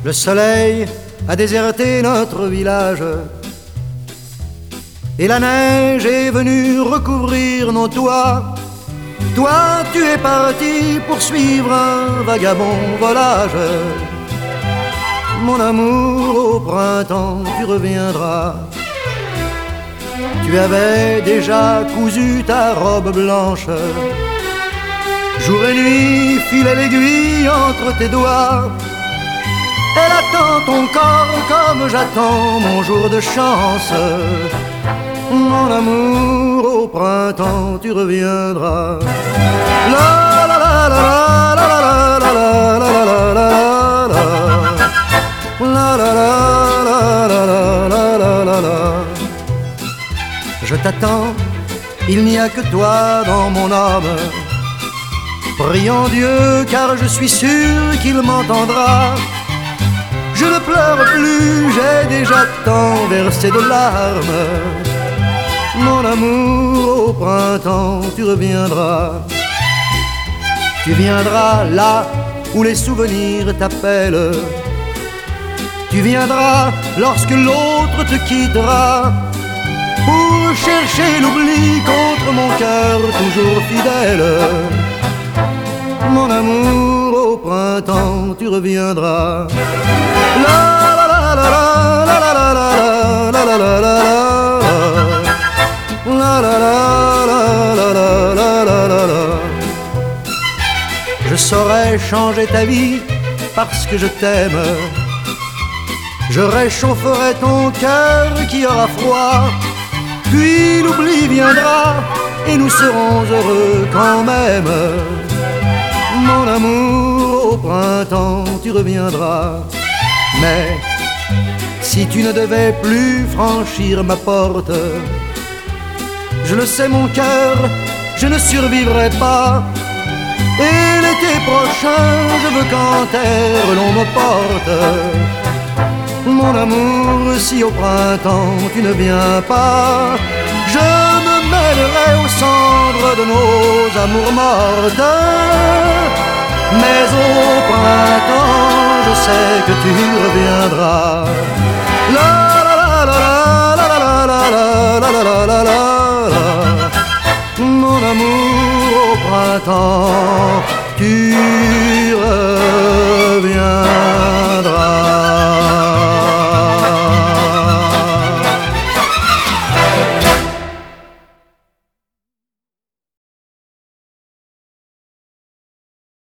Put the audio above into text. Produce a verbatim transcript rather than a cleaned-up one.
Le soleil a déserté notre village et la neige est venue recouvrir nos toits. Toi, tu es parti poursuivre un vagabond volage. Mon amour, au printemps, tu reviendras. Tu avais déjà cousu ta robe blanche. Jour et nuit, filait l'aiguille entre tes doigts. Elle attend ton corps comme j'attends mon jour de chance. Mon amour, au printemps, tu reviendras. La la la la la la la la la la la la la la la la la la. Je t'attends, il n'y a que toi dans mon âme. Prions Dieu car je suis sûr qu'il m'entendra. Je ne pleure plus, j'ai déjà tant versé de larmes. Mon amour, au printemps, tu reviendras. Tu viendras là où les souvenirs t'appellent. Tu viendras lorsque l'autre te quittera, pour chercher l'oubli contre mon cœur toujours fidèle. Mon amour, au printemps, tu reviendras. La la la la la la la la la la la la. La la la la la la la la la. Je saurais changer ta vie parce que je t'aime. Je réchaufferai ton cœur qui aura froid. Puis l'oubli viendra et nous serons heureux quand même. Mon amour, au printemps, tu reviendras. Mais si tu ne devais plus franchir ma porte, je le sais mon cœur, je ne survivrai pas. Et l'été prochain, je veux qu'en terre l'on me porte. Mon amour, si au printemps tu ne viens pas, je me mêlerai aux cendres de nos amours mortes. Mais au printemps, je sais que tu reviendras. La la la la la la la la la la la la. Mon amour, au printemps